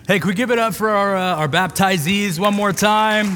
Hey, can we give it up for our baptizees one more time?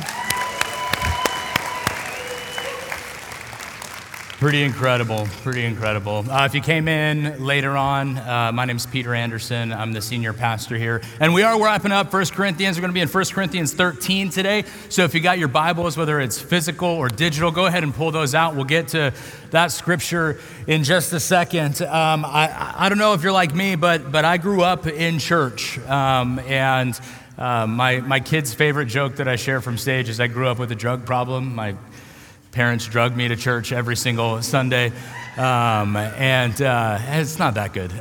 Pretty incredible. If you came in later on, my name's Peter Anderson. I'm the senior pastor here. And we are wrapping up 1 Corinthians. We're going to be in 1 Corinthians 13 today. So if you got your Bibles, whether it's physical or digital, go ahead and pull those out. We'll get to that scripture in just a second. I don't know if you're like me, but I grew up in church. My kid's favorite joke that I share from stage is I grew up with a drug problem. My parents drugged me to church every single Sunday, and it's not that good.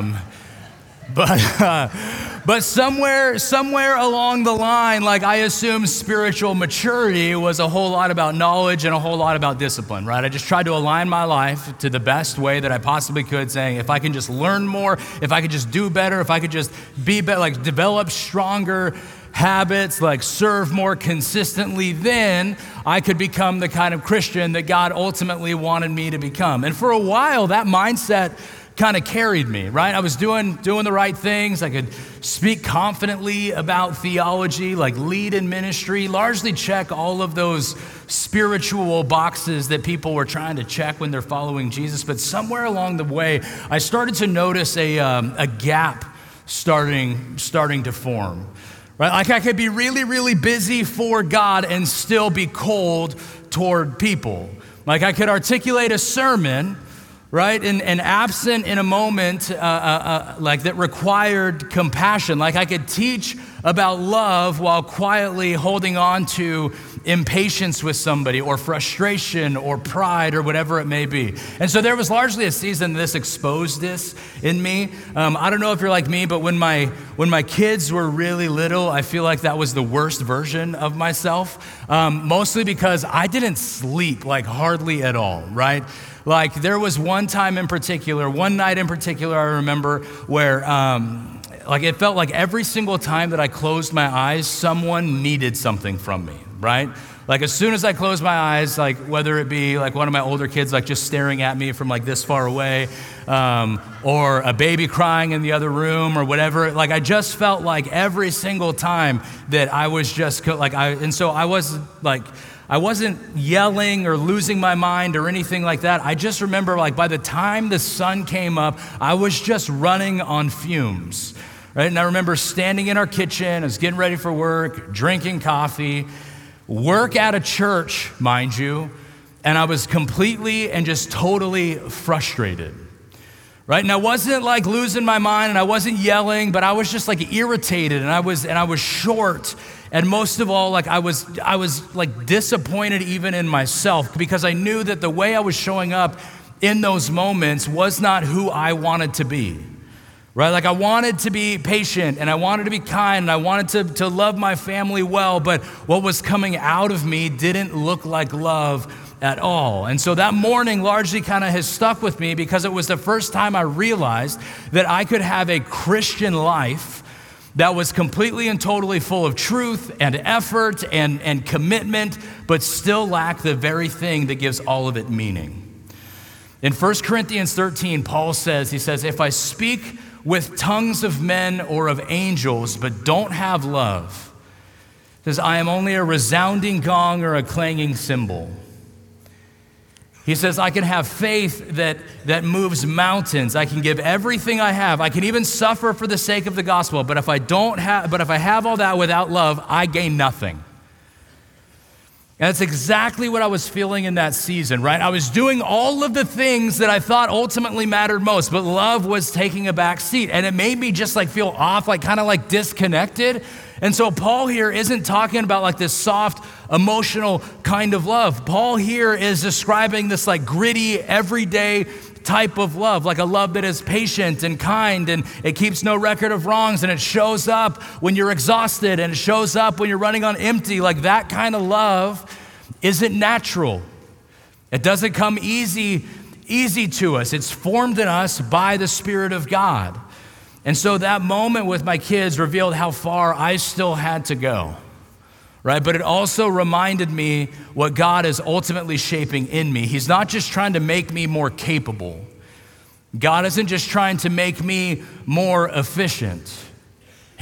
But somewhere along the line, like I assume spiritual maturity was a whole lot about knowledge and a whole lot about discipline, right? I just tried to align my life to the best way that I possibly could, saying if I can just learn more, if I could just do better, if I could just be better, like develop stronger habits, like serve more consistently, then I could become the kind of Christian that God ultimately wanted me to become. And for a while, that mindset kind of carried me, right? I was doing the right things. I could speak confidently about theology, like lead in ministry, largely check all of those spiritual boxes that people were trying to check when they're following Jesus. But somewhere along the way, I started to notice a gap starting to form. Right? Like I could be really, really busy for God and still be cold toward people. Like I could articulate a sermon, right, and absent in a moment like that required compassion. Like I could teach about love while quietly holding on to impatience with somebody or frustration or pride or whatever it may be. And so there was largely a season this exposed this in me. I don't know if you're like me, but when my kids were really little, I feel like that was the worst version of myself, mostly because I didn't sleep like hardly at all, right? Like there was one night in particular, I remember where like it felt like every single time that I closed my eyes, someone needed something from me, right? Like as soon as I closed my eyes, like whether it be like one of my older kids like just staring at me from like this far away, or a baby crying in the other room or whatever, like I just felt like every single time that I was just like I wasn't yelling or losing my mind or anything like that. I just remember like by the time the sun came up, I was just running on fumes, right? And I remember standing in our kitchen, I was getting ready for work, drinking coffee, work at a church, mind you, and I was completely and just totally frustrated, right? And I wasn't like losing my mind and I wasn't yelling, but I was just like irritated and I was short. And most of all, like I was like disappointed even in myself because I knew that the way I was showing up in those moments was not who I wanted to be, right? Like I wanted to be patient and I wanted to be kind and I wanted to love my family well, but what was coming out of me didn't look like love at all. And so that morning largely kind of has stuck with me because it was the first time I realized that I could have a Christian life that was completely and totally full of truth and effort and commitment, but still lack the very thing that gives all of it meaning. In 1 Corinthians 13, Paul says, if I speak with tongues of men or of angels, but don't have love, he says, I am only a resounding gong or a clanging cymbal. He says, I can have faith that moves mountains. I can give everything I have. I can even suffer for the sake of the gospel. But if I have all that without love, I gain nothing. And that's exactly what I was feeling in that season, right? I was doing all of the things that I thought ultimately mattered most, but love was taking a back seat. And it made me just like feel off, like kind of like disconnected. And so Paul here isn't talking about like this soft, emotional kind of love. Paul here is describing this like gritty, everyday type of love, like a love that is patient and kind and it keeps no record of wrongs and it shows up when you're exhausted and it shows up when you're running on empty. Like that kind of love isn't natural. It doesn't come easy to us. It's formed in us by the Spirit of God. And so that moment with my kids revealed how far I still had to go, right? But it also reminded me what God is ultimately shaping in me. He's not just trying to make me more capable. God isn't just trying to make me more efficient.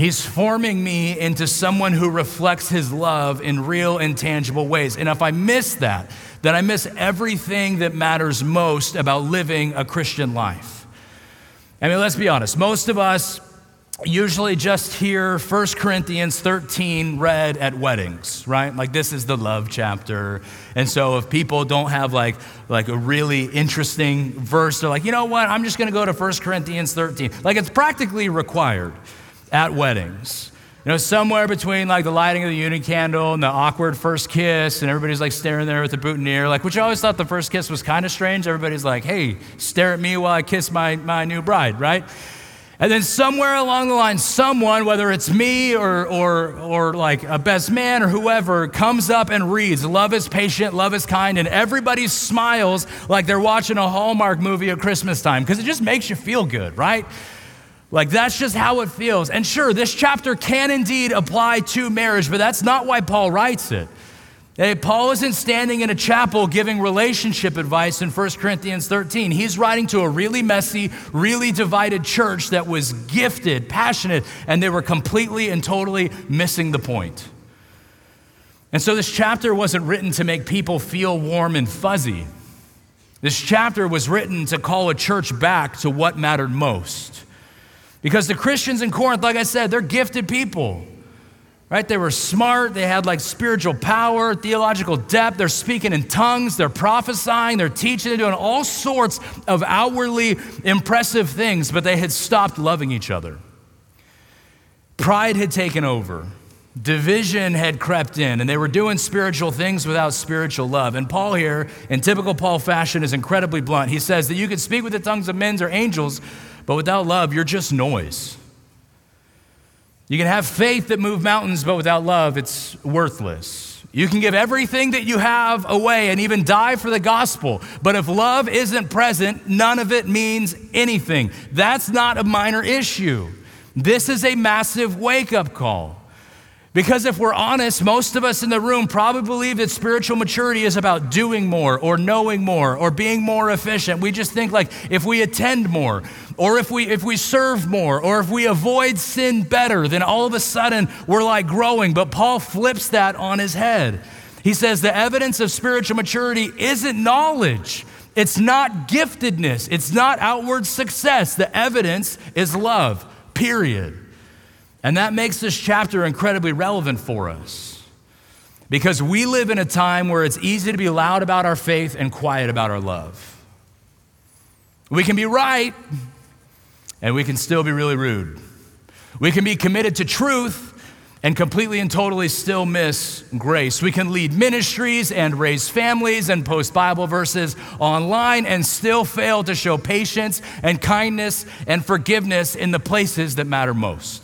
He's forming me into someone who reflects his love in real and tangible ways. And if I miss that, then I miss everything that matters most about living a Christian life. I mean, let's be honest. Most of us usually just hear 1 Corinthians 13 read at weddings, right? Like, this is the love chapter. And so if people don't have like a really interesting verse, they're like, you know what? I'm just going to go to 1 Corinthians 13. Like, it's practically required at weddings. You know, somewhere between like the lighting of the union candle and the awkward first kiss, and everybody's like staring there with the boutonniere, like, which I always thought the first kiss was kind of strange. Everybody's like, hey, stare at me while I kiss my new bride, right? And then somewhere along the line, someone, whether it's me or like a best man or whoever, comes up and reads, love is patient, love is kind, and everybody smiles like they're watching a Hallmark movie at Christmas time, because it just makes you feel good, right? Like, that's just how it feels. And sure, this chapter can indeed apply to marriage, but that's not why Paul writes it. Hey, Paul isn't standing in a chapel giving relationship advice in 1 Corinthians 13. He's writing to a really messy, really divided church that was gifted, passionate, and they were completely and totally missing the point. And so this chapter wasn't written to make people feel warm and fuzzy. This chapter was written to call a church back to what mattered most. Because the Christians in Corinth, like I said, they're gifted people, right? They were smart. They had like spiritual power, theological depth. They're speaking in tongues. They're prophesying. They're teaching. They're doing all sorts of outwardly impressive things, but they had stopped loving each other. Pride had taken over. Division had crept in, and they were doing spiritual things without spiritual love. And Paul here, in typical Paul fashion, is incredibly blunt. He says that you can speak with the tongues of men or angels, but without love, you're just noise. You can have faith that moves mountains, but without love, it's worthless. You can give everything that you have away and even die for the gospel, but if love isn't present, none of it means anything. That's not a minor issue. This is a massive wake-up call. Because if we're honest, most of us in the room probably believe that spiritual maturity is about doing more or knowing more or being more efficient. We just think like if we attend more or if we serve more or if we avoid sin better, then all of a sudden we're like growing. But Paul flips that on his head. He says the evidence of spiritual maturity isn't knowledge. It's not giftedness. It's not outward success. The evidence is love, period. And that makes this chapter incredibly relevant for us because we live in a time where it's easy to be loud about our faith and quiet about our love. We can be right and we can still be really rude. We can be committed to truth and completely and totally still miss grace. We can lead ministries and raise families and post Bible verses online and still fail to show patience and kindness and forgiveness in the places that matter most.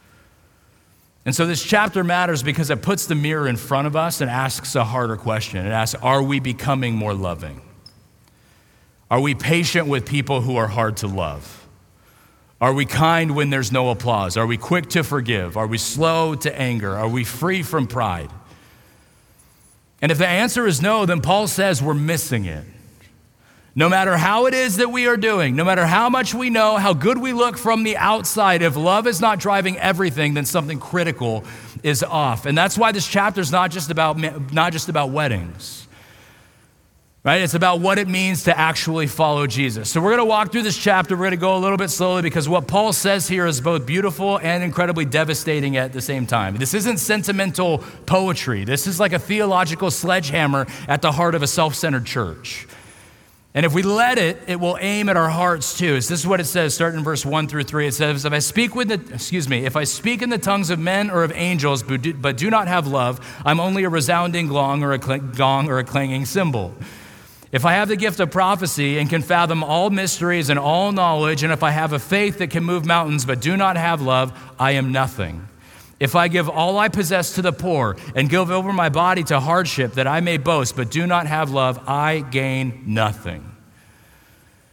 And so this chapter matters because it puts the mirror in front of us and asks a harder question. It asks, are we becoming more loving? Are we patient with people who are hard to love? Are we kind when there's no applause? Are we quick to forgive? Are we slow to anger? Are we free from pride? And if the answer is no, then Paul says we're missing it. No matter how it is that we are doing, no matter how much we know, how good we look from the outside, if love is not driving everything, then something critical is off. And that's why this chapter is not just about weddings, right? It's about what it means to actually follow Jesus. So we're going to walk through this chapter. We're going to go a little bit slowly because what Paul says here is both beautiful and incredibly devastating at the same time. This isn't sentimental poetry. This is like a theological sledgehammer at the heart of a self-centered church. And if we let it, it will aim at our hearts too. This is what it says, starting in verse 1 through 3. It says, if I speak in the tongues of men or of angels, but do not have love, I'm only a resounding gong or a clanging cymbal. If I have the gift of prophecy and can fathom all mysteries and all knowledge, and if I have a faith that can move mountains, but do not have love, I am nothing. If I give all I possess to the poor and give over my body to hardship that I may boast, but do not have love, I gain nothing.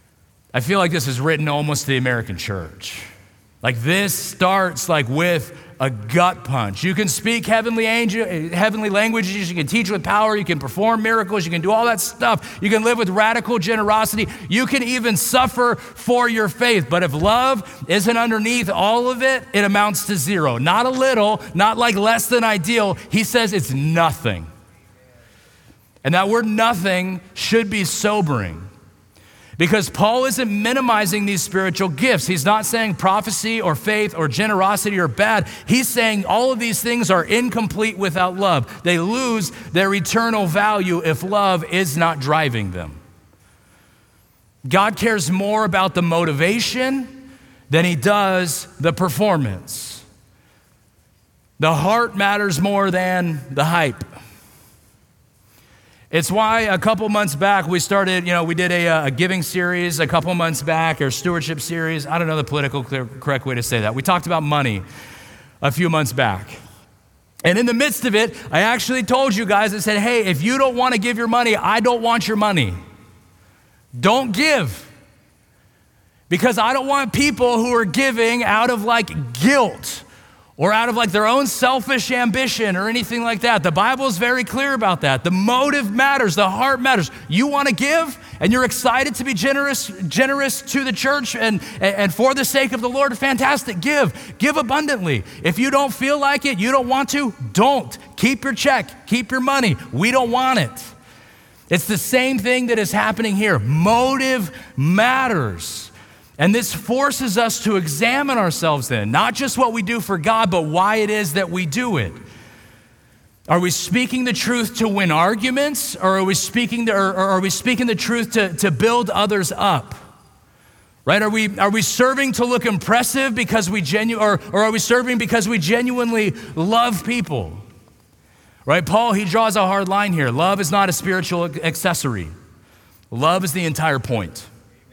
I feel like this is written almost to the American church. Like this starts like with a gut punch. You can speak heavenly languages, you can teach with power, you can perform miracles, you can do all that stuff. You can live with radical generosity. You can even suffer for your faith. But if love isn't underneath all of it, it amounts to zero. Not a little, not like less than ideal. He says it's nothing. And that word nothing should be sobering. Because Paul isn't minimizing these spiritual gifts. He's not saying prophecy or faith or generosity are bad. He's saying all of these things are incomplete without love. They lose their eternal value if love is not driving them. God cares more about the motivation than he does the performance. The heart matters more than the hype. It's why a couple months back we started, we did a giving series a couple months back, or stewardship series. I don't know the political correct way to say that. We talked about money a few months back. And in the midst of it, I actually told you guys, I said, hey, if you don't want to give your money, I don't want your money. Don't give. Because I don't want people who are giving out of guilt or out of their own selfish ambition or anything like that. The Bible is very clear about that. The motive matters, the heart matters. You want to give and you're excited to be generous to the church and for the sake of the Lord, fantastic, give abundantly. If you don't feel like it, you don't want to, don't. Keep your check, keep your money. We don't want it. It's the same thing that is happening here. Motive matters. And this forces us to examine ourselves then, not just what we do for God, but why it is that we do it. Are we speaking the truth to win arguments, or are we speaking the truth to build others up? Right? Are we serving to look impressive because or are we serving because we genuinely love people? Right? Paul, he draws a hard line here. Love is not a spiritual accessory. Love is the entire point.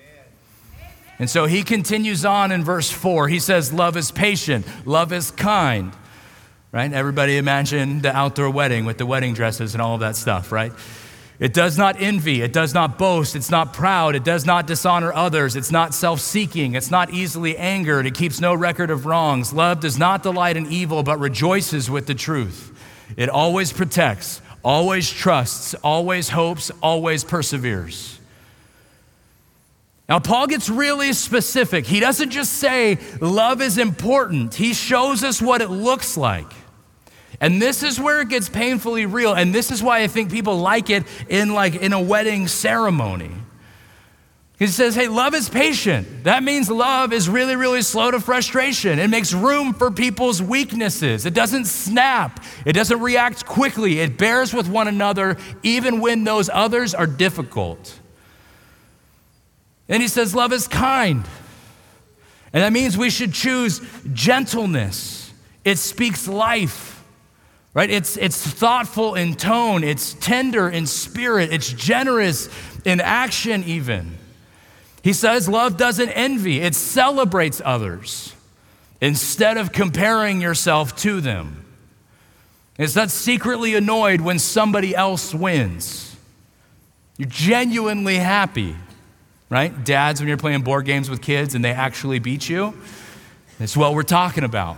And so he continues on in verse 4. He says, love is patient, love is kind, right? Everybody imagine the outdoor wedding with the wedding dresses and all of that stuff, right? It does not envy, it does not boast, it's not proud, it does not dishonor others, it's not self-seeking, it's not easily angered, it keeps no record of wrongs. Love does not delight in evil, but rejoices with the truth. It always protects, always trusts, always hopes, always perseveres. Now, Paul gets really specific. He doesn't just say love is important. He shows us what it looks like. And this is where it gets painfully real. And this is why I think people like it in a wedding ceremony. He says, hey, love is patient. That means love is really, really slow to frustration. It makes room for people's weaknesses. It doesn't snap. It doesn't react quickly. It bears with one another even when those others are difficult. And he says, love is kind. And that means we should choose gentleness. It speaks life, right? It's thoughtful in tone. It's tender in spirit. It's generous in action even. He says love doesn't envy. It celebrates others instead of comparing yourself to them. It's not secretly annoyed when somebody else wins. You're genuinely happy. Right? Dads, when you're playing board games with kids and they actually beat you, that's what we're talking about.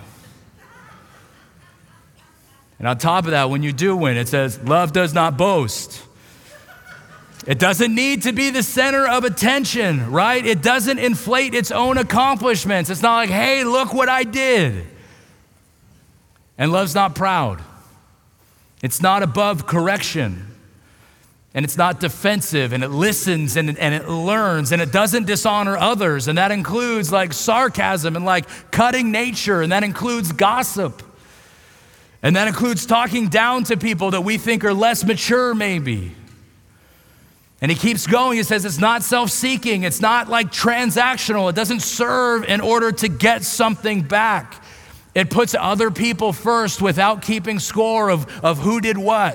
And on top of that, when you do win, it says, love does not boast. It doesn't need to be the center of attention, right? It doesn't inflate its own accomplishments. It's not like, hey, look what I did. And love's not proud. It's not above correction. And it's not defensive, and it listens and it learns, and it doesn't dishonor others. And that includes sarcasm and cutting nature, and that includes gossip. And that includes talking down to people that we think are less mature maybe. And he keeps going. He says it's not self-seeking. It's not transactional. It doesn't serve in order to get something back. It puts other people first without keeping score of who did what.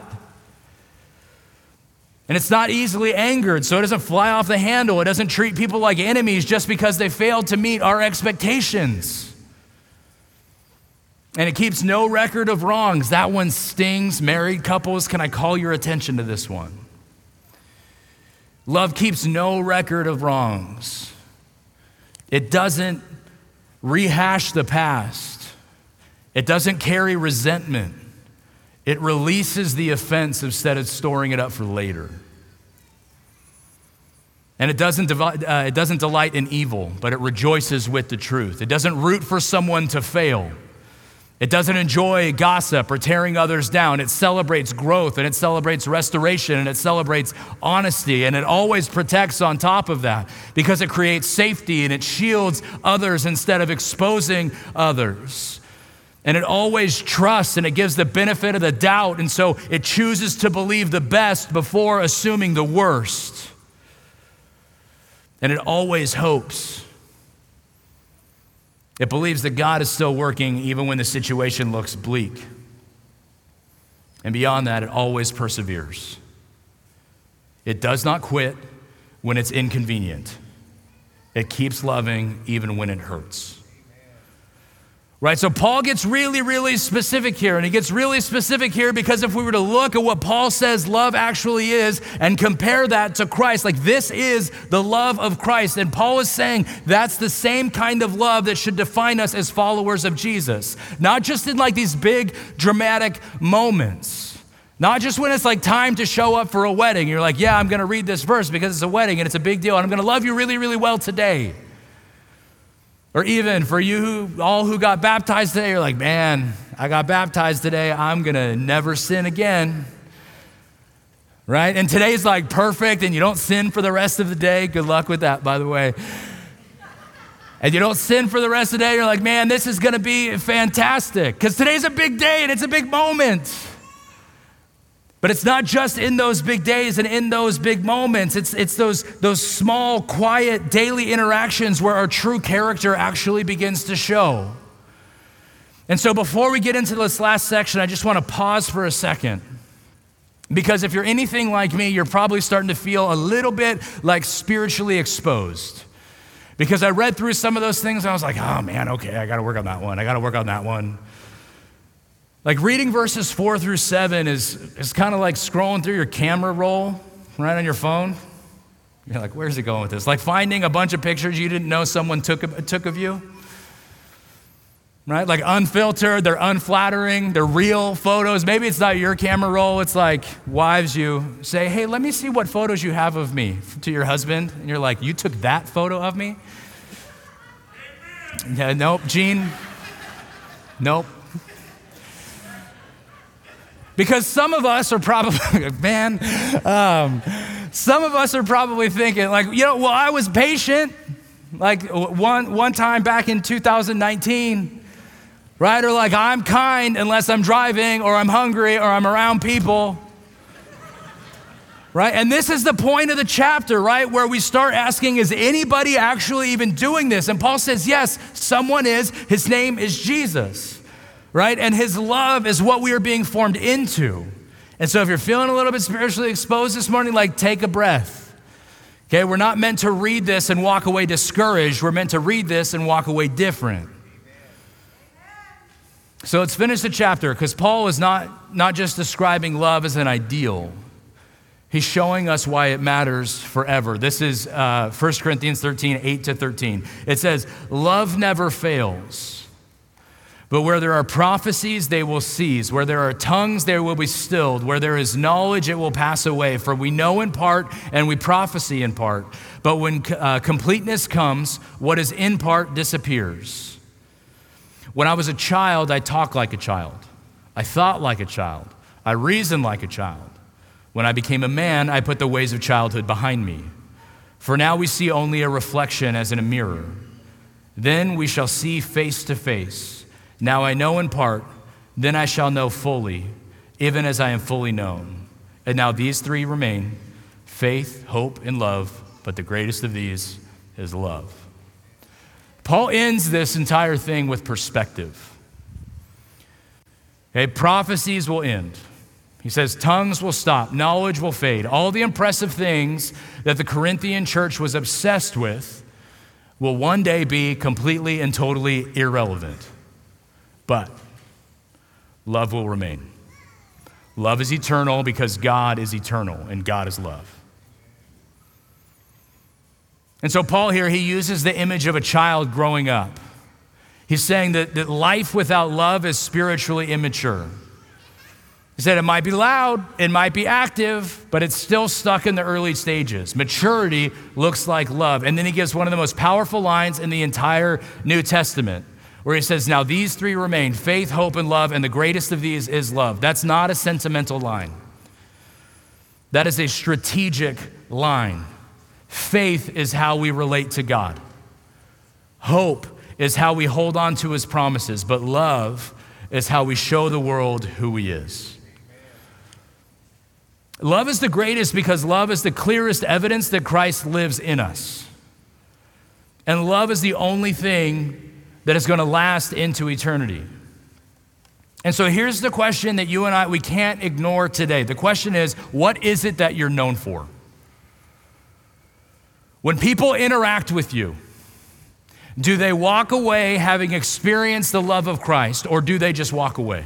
And it's not easily angered, so it doesn't fly off the handle. It doesn't treat people like enemies just because they failed to meet our expectations. And it keeps no record of wrongs. That one stings. Married couples, can I call your attention to this one? Love keeps no record of wrongs. It doesn't rehash the past. It doesn't carry resentment. It releases the offense instead of storing it up for later. And it doesn't delight in evil, but it rejoices with the truth. It doesn't root for someone to fail. It doesn't enjoy gossip or tearing others down. It celebrates growth, and it celebrates restoration, and it celebrates honesty, and it always protects on top of that because it creates safety and it shields others instead of exposing others. And it always trusts, and it gives the benefit of the doubt, and so it chooses to believe the best before assuming the worst. And it always hopes. It believes that God is still working even when the situation looks bleak. And beyond that, it always perseveres. It does not quit when it's inconvenient. It keeps loving even when it hurts. Right, so Paul gets really, really specific here, and he gets really specific here because if we were to look at what Paul says love actually is and compare that to Christ, like this is the love of Christ, and Paul is saying that's the same kind of love that should define us as followers of Jesus, not just in like these big dramatic moments, not just when it's like time to show up for a wedding. You're like, yeah, I'm gonna read this verse because it's a wedding and it's a big deal, and I'm gonna love you really, really well today. Or even for you who got baptized today, you're like, man, I got baptized today. I'm going to never sin again. Right? And today's like perfect and you don't sin for the rest of the day. Good luck with that, by the way. And you don't sin for the rest of the day. You're like, man, this is going to be fantastic because today's a big day and it's a big moment. But it's not just in those big days and in those big moments. It's those small, quiet, daily interactions where our true character actually begins to show. And so before we get into this last section, I just want to pause for a second. Because if you're anything like me, you're probably starting to feel a little bit like spiritually exposed. Because I read through some of those things and I was like, oh man, okay, I got to work on that one. I got to work on that one. Like reading verses 4-7 is kind of like scrolling through your camera roll right on your phone. You're like, where's it going with this? Like finding a bunch of pictures you didn't know someone took of you. Right? Like unfiltered, they're unflattering, they're real photos. Maybe it's not your camera roll. It's like wives you say, hey, let me see what photos you have of me to your husband. And you're like, you took that photo of me? Yeah, nope, Gene. Nope. Because some of us are probably, some of us are probably thinking like, well, I was patient. Like one time back in 2019, right? Or like, I'm kind unless I'm driving or I'm hungry or I'm around people, right? And this is the point of the chapter, right? Where we start asking, is anybody actually even doing this? And Paul says, yes, someone is. His name is Jesus. Right? And his love is what we are being formed into. And so if you're feeling a little bit spiritually exposed this morning, like take a breath. Okay, we're not meant to read this and walk away discouraged. We're meant to read this and walk away different. So let's finish the chapter because Paul is not just describing love as an ideal. He's showing us why it matters forever. This is 1 Corinthians 13, 8-13. It says, love never fails. But where there are prophecies, they will cease. Where there are tongues, they will be stilled. Where there is knowledge, it will pass away. For we know in part and we prophesy in part. But when completeness comes, what is in part disappears. When I was a child, I talked like a child. I thought like a child. I reasoned like a child. When I became a man, I put the ways of childhood behind me. For now we see only a reflection as in a mirror. Then we shall see face to face. Now I know in part, then I shall know fully, even as I am fully known. And now these three remain, faith, hope, and love, but the greatest of these is love. Paul ends this entire thing with perspective. Okay, prophecies will end. He says tongues will stop, knowledge will fade. All the impressive things that the Corinthian church was obsessed with will one day be completely and totally irrelevant. But love will remain. Love is eternal because God is eternal and God is love. And so Paul here, he uses the image of a child growing up. He's saying that life without love is spiritually immature. He said it might be loud, it might be active, but it's still stuck in the early stages. Maturity looks like love. And then he gives one of the most powerful lines in the entire New Testament, where he says, now these three remain, faith, hope, and love, and the greatest of these is love. That's not a sentimental line. That is a strategic line. Faith is how we relate to God. Hope is how we hold on to his promises, but love is how we show the world who he is. Love is the greatest because love is the clearest evidence that Christ lives in us. And love is the only thing that is going to last into eternity. And so here's the question that you and we can't ignore today. The question is, what is it that you're known for? When people interact with you, do they walk away having experienced the love of Christ, or do they just walk away?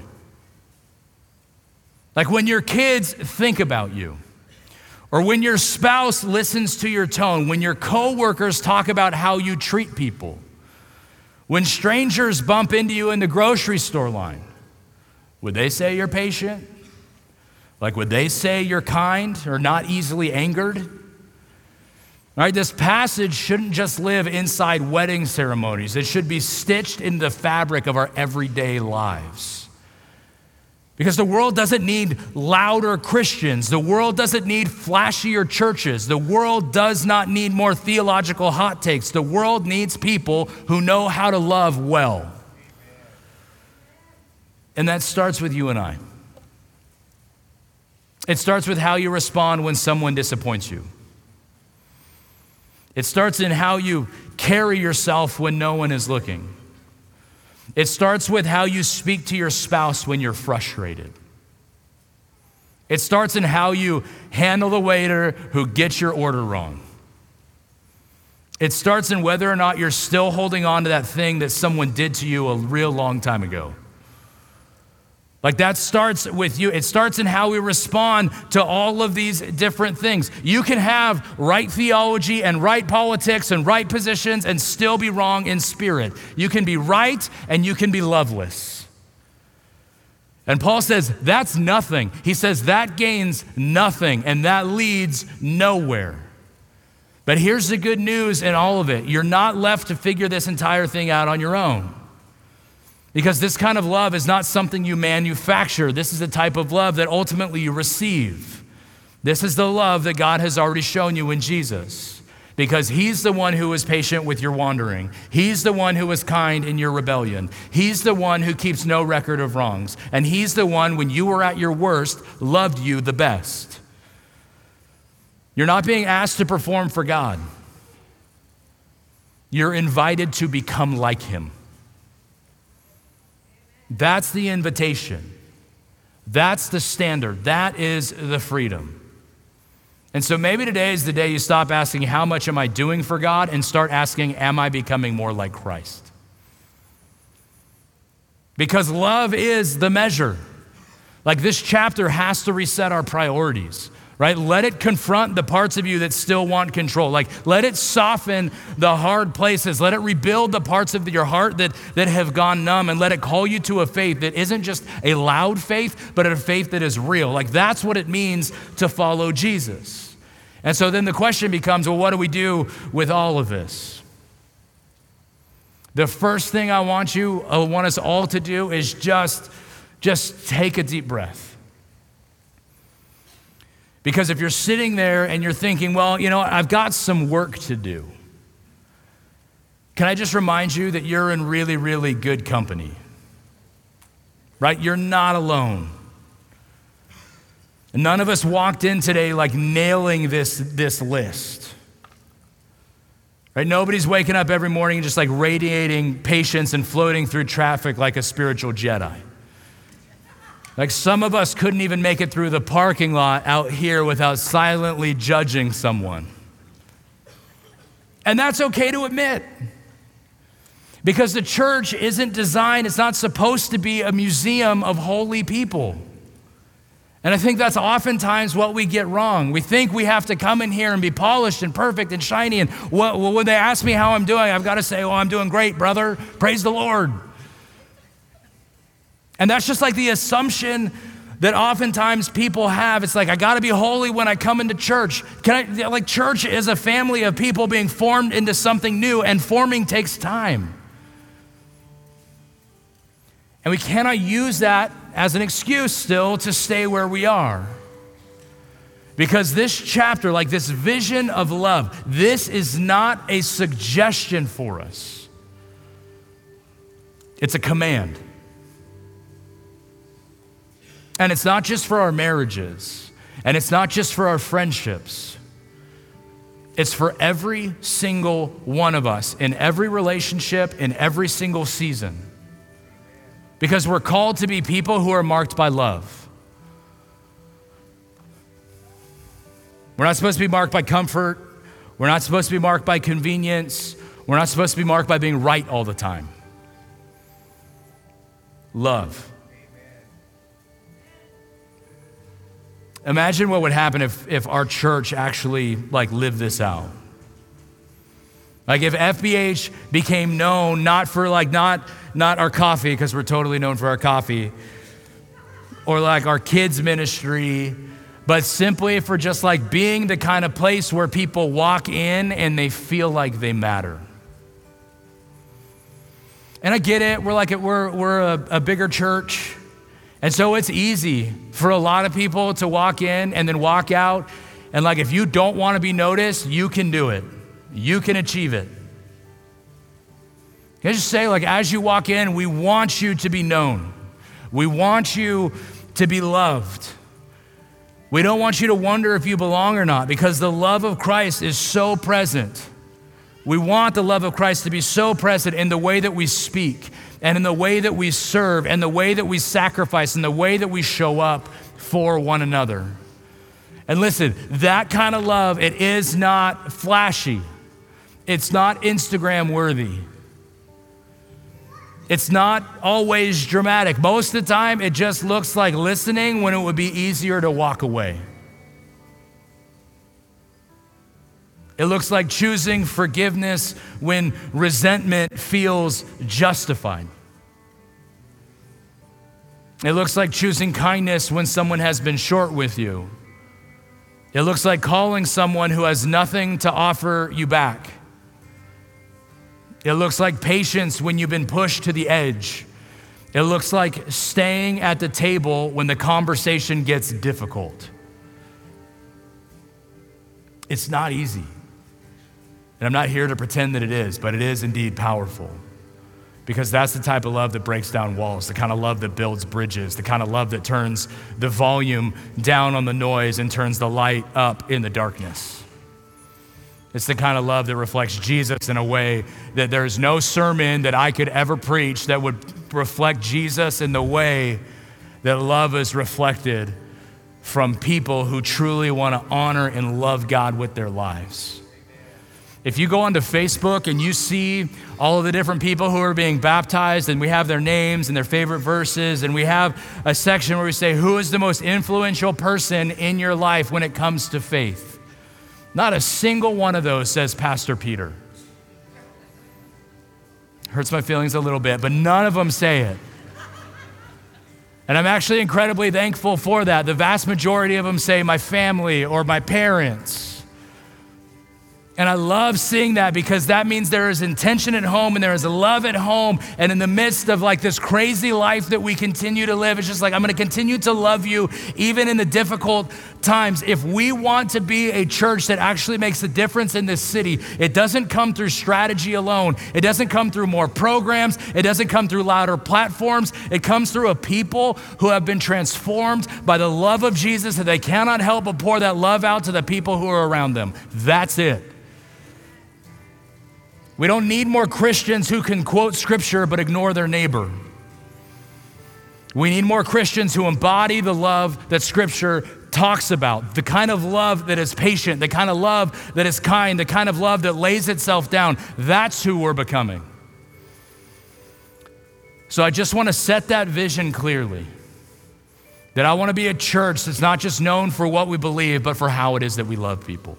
Like when your kids think about you, or when your spouse listens to your tone, when your coworkers talk about how you treat people, when strangers bump into you in the grocery store line, would they say you're patient? Like, would they say you're kind or not easily angered? All right, this passage shouldn't just live inside wedding ceremonies. It should be stitched in the fabric of our everyday lives. Because the world doesn't need louder Christians. The world doesn't need flashier churches. The world does not need more theological hot takes. The world needs people who know how to love well. And that starts with you and I. It starts with how you respond when someone disappoints you. It starts in how you carry yourself when no one is looking. It starts with how you speak to your spouse when you're frustrated. It starts in how you handle the waiter who gets your order wrong. It starts in whether or not you're still holding on to that thing that someone did to you a real long time ago. Like that starts with you. It starts in how we respond to all of these different things. You can have right theology and right politics and right positions and still be wrong in spirit. You can be right and you can be loveless. And Paul says that's nothing. He says that gains nothing and that leads nowhere. But here's the good news in all of it. You're not left to figure this entire thing out on your own. Because this kind of love is not something you manufacture. This is the type of love that ultimately you receive. This is the love that God has already shown you in Jesus. Because he's the one who is patient with your wandering. He's the one who is kind in your rebellion. He's the one who keeps no record of wrongs. And he's the one, when you were at your worst, loved you the best. You're not being asked to perform for God. You're invited to become like him. That's the invitation. That's the standard. That is the freedom. And so maybe today is the day you stop asking, how much am I doing for God? And start asking, am I becoming more like Christ? Because love is the measure. Like this chapter has to reset our priorities. Right? Let it confront the parts of you that still want control. Like, let it soften the hard places. Let it rebuild the parts of your heart that have gone numb, and let it call you to a faith that isn't just a loud faith, but a faith that is real. Like, that's what it means to follow Jesus. And so then the question becomes, well, what do we do with all of this? The first thing I want us all to do is just take a deep breath. Because if you're sitting there and you're thinking, well, I've got some work to do. Can I just remind you that you're in really, really good company, right? You're not alone. None of us walked in today like nailing this list, right? Nobody's waking up every morning just like radiating patience and floating through traffic like a spiritual Jedi. Like some of us couldn't even make it through the parking lot out here without silently judging someone. And that's okay to admit. Because the church isn't designed, it's not supposed to be a museum of holy people. And I think that's oftentimes what we get wrong. We think we have to come in here and be polished and perfect and shiny. And when they ask me how I'm doing, I've got to say, I'm doing great, brother. Praise the Lord. And that's just like the assumption that oftentimes people have. It's like, I got to be holy when I come into church. Church is a family of people being formed into something new, and forming takes time. And we cannot use that as an excuse still to stay where we are. Because this chapter, like this vision of love, this is not a suggestion for us. It's a command. And it's not just for our marriages, and it's not just for our friendships. It's for every single one of us, in every relationship, in every single season. Because we're called to be people who are marked by love. We're not supposed to be marked by comfort. We're not supposed to be marked by convenience. We're not supposed to be marked by being right all the time. Love. Imagine what would happen if our church actually lived this out. Like if FBH became known not for not our coffee, because we're totally known for our coffee, or our kids ministry, but simply for just being the kind of place where people walk in and they feel like they matter. And I get it, we're a bigger church, and so it's easy for a lot of people to walk in and then walk out, and if you don't want to be noticed, you can do it. You can achieve it. Can I just say, as you walk in, we want you to be known. We want you to be loved. We don't want you to wonder if you belong or not, because the love of Christ is so present. We want the love of Christ to be so present in the way that we speak, and in the way that we serve, and the way that we sacrifice, and the way that we show up for one another. And listen, that kind of love, it is not flashy. It's not Instagram worthy. It's not always dramatic. Most of the time, it just looks like listening when it would be easier to walk away. It looks like choosing forgiveness when resentment feels justified. It looks like choosing kindness when someone has been short with you. It looks like calling someone who has nothing to offer you back. It looks like patience when you've been pushed to the edge. It looks like staying at the table when the conversation gets difficult. It's not easy. And I'm not here to pretend that it is, but it is indeed powerful. Because that's the type of love that breaks down walls, the kind of love that builds bridges, the kind of love that turns the volume down on the noise and turns the light up in the darkness. It's the kind of love that reflects Jesus in a way that there's no sermon that I could ever preach that would reflect Jesus in the way that love is reflected from people who truly want to honor and love God with their lives. If you go onto Facebook and you see all of the different people who are being baptized, and we have their names and their favorite verses, and we have a section where we say, who is the most influential person in your life when it comes to faith? Not a single one of those says Pastor Peter. Hurts my feelings a little bit, but none of them say it. And I'm actually incredibly thankful for that. The vast majority of them say my family or my parents. And I love seeing that, because that means there is intention at home and there is a love at home. And in the midst of this crazy life that we continue to live, it's just I'm going to continue to love you even in the difficult times. If we want to be a church that actually makes a difference in this city, it doesn't come through strategy alone. It doesn't come through more programs. It doesn't come through louder platforms. It comes through a people who have been transformed by the love of Jesus, and they cannot help but pour that love out to the people who are around them. That's it. We don't need more Christians who can quote scripture but ignore their neighbor. We need more Christians who embody the love that scripture talks about, the kind of love that is patient, the kind of love that is kind, the kind of love that lays itself down. That's who we're becoming. So I just want to set that vision clearly. That I want to be a church that's not just known for what we believe, but for how it is that we love people.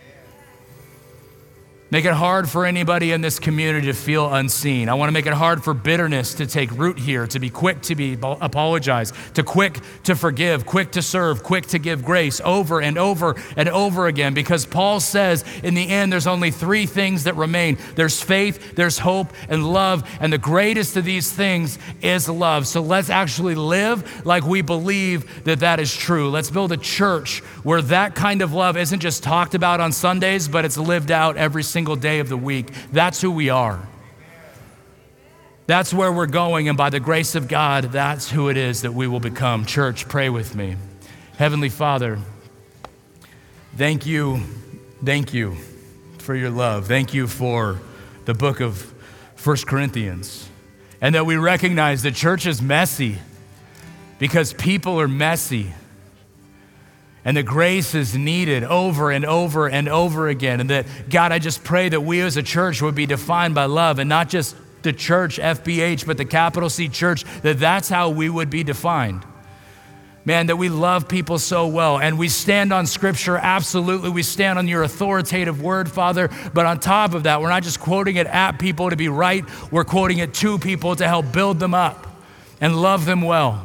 Make it hard for anybody in this community to feel unseen. I want to make it hard for bitterness to take root here, to be quick to apologize, to quick to forgive, quick to serve, quick to give grace over and over and over again. Because Paul says in the end, there's only three things that remain. There's faith, there's hope, and love. And the greatest of these things is love. So let's actually live like we believe that that is true. Let's build a church where that kind of love isn't just talked about on Sundays, but it's lived out every single day of the week. That's who we are. That's where we're going, and by the grace of God, that's who it is that we will become. Church, pray with me. Heavenly Father, thank you for your love. Thank you for the book of 1 Corinthians, and that we recognize the church is messy because people are messy. And the grace is needed over and over and over again. And that, God, I just pray that we as a church would be defined by love, and not just the church, FBH, but the capital C church, that's how we would be defined. Man, that we love people so well, and we stand on Scripture, absolutely. We stand on your authoritative word, Father. But on top of that, we're not just quoting it at people to be right, we're quoting it to people to help build them up and love them well.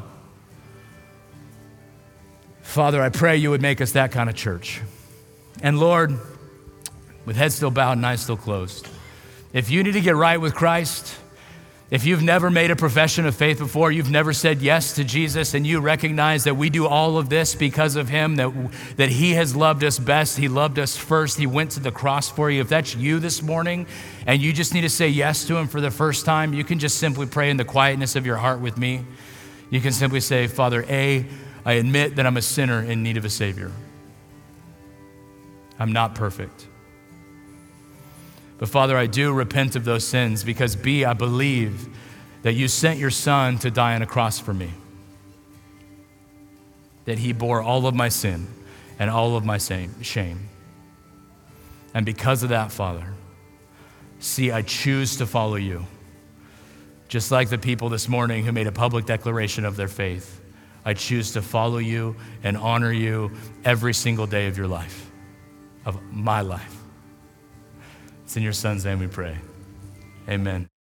Father, I pray you would make us that kind of church. And Lord, with head still bowed and eyes still closed, if you need to get right with Christ, if you've never made a profession of faith before, you've never said yes to Jesus, and you recognize that we do all of this because of him, that he has loved us best, he loved us first, he went to the cross for you. If that's you this morning and you just need to say yes to him for the first time, you can just simply pray in the quietness of your heart with me. You can simply say, Father, I admit that I'm a sinner in need of a Savior. I'm not perfect. But Father, I do repent of those sins because B, I believe that you sent your Son to die on a cross for me. That he bore all of my sin and all of my shame. And because of that, Father, see, I choose to follow you. Just like the people this morning who made a public declaration of their faith. I choose to follow you and honor you every single day of your life, of my life. It's in your Son's name we pray. Amen.